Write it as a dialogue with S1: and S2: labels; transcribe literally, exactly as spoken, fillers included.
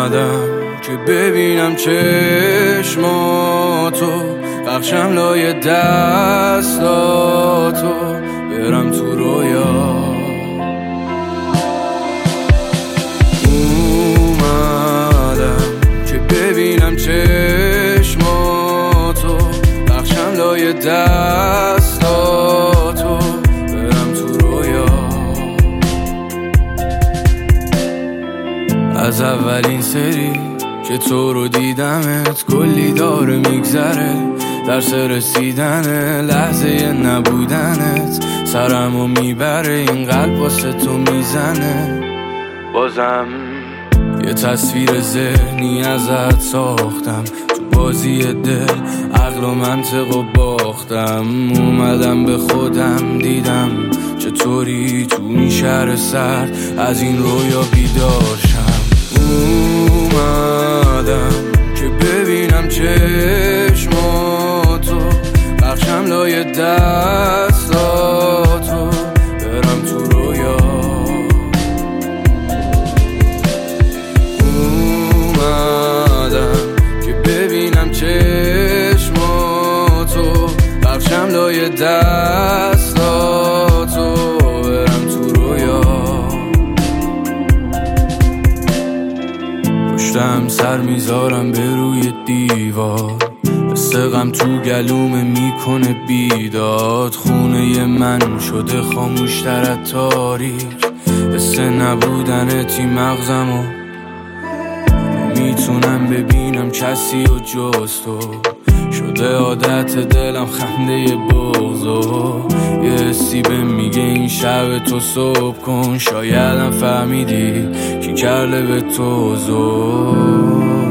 S1: اومدم که ببینم چشماتو، بخشم لای دستاتو، برم تو رویا. اومدم که ببینم چشماتو، بخشم لای دستاتو، برم تو رویا. از اولین سری که تو رو دیدمت کلی داره میگذره، درس رسیدن لحظه نبودنت سرمو میبره، این قلب واسه تو میزنه. بازم یه تصویر ذهنی ازت ساختم، تو بازی دل عقل و منطق و باختم. اومدم به خودم دیدم چطوری تو این شهر سرد از این رویا بیدار شم. اومدم که ببینم چشماتو، بخشم لای دستاتو، برم تو رویا. اومدم که ببینم چشماتو، بخشم لای دستاتو، برم تو رویا. پشتم سر میذارم به روی دیوار، سقم تو گلومه میکنه بیداد. خونه من شده خاموشتر از تاریک، حس نبودنتی مغزمو میتونم ببینم کسی و جز تو. شده عادت دلم خنده بغضو، یه حسی به میگه این شب تو صبح کن. شایدم فهمیدی کی کرده به تو زور.